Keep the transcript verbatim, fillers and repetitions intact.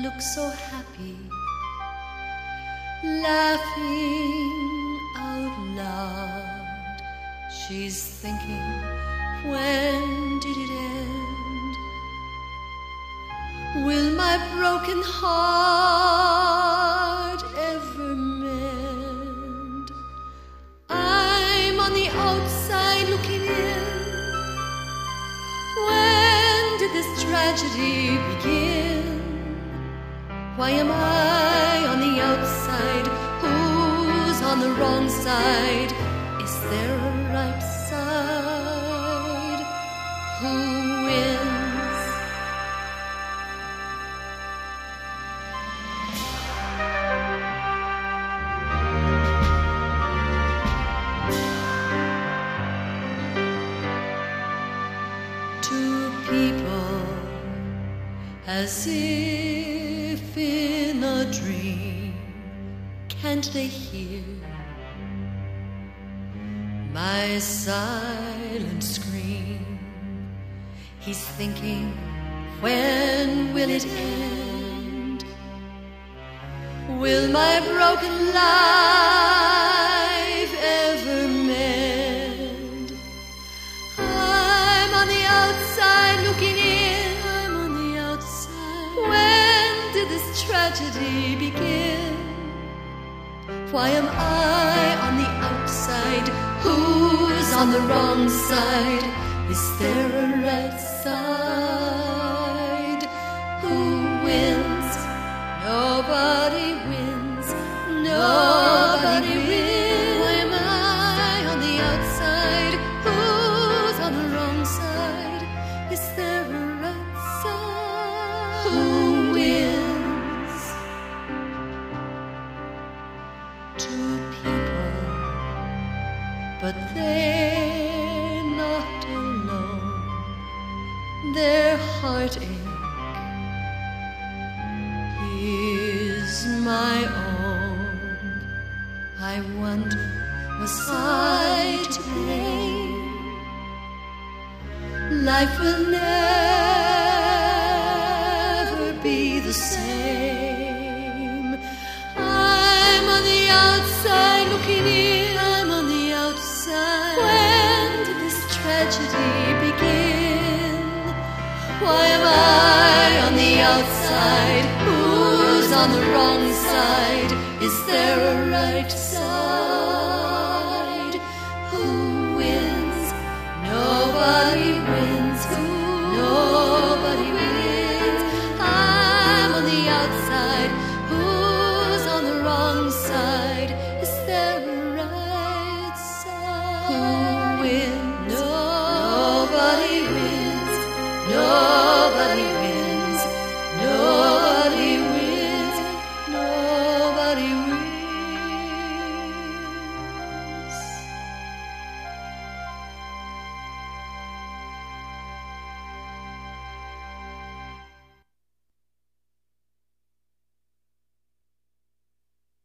looks so happy, laughing out loud. She's thinking, when did it end? Will my broken heart ever mend? I'm on the outside looking in. When did this tragedy begin? Why am I on the outside? Who's on the wrong side? Is there a right side? Who wins? Two people, as if in a dream, can't they hear my silent scream? He's thinking, when will it end? Will my broken life ever mend? I'm on the outside looking in. I'm on the outside. When did this tragedy begin? Why am I on the outside? Who's on the wrong side? Is there a right side? Who wins? Nobody wins. Nobody wins. Why am I on the outside? Who's on the wrong side? Is there a right side? Who wins? Two people, but they're not alone. Their heartache is my own. I wonder, was I to blame? Life will never be the same.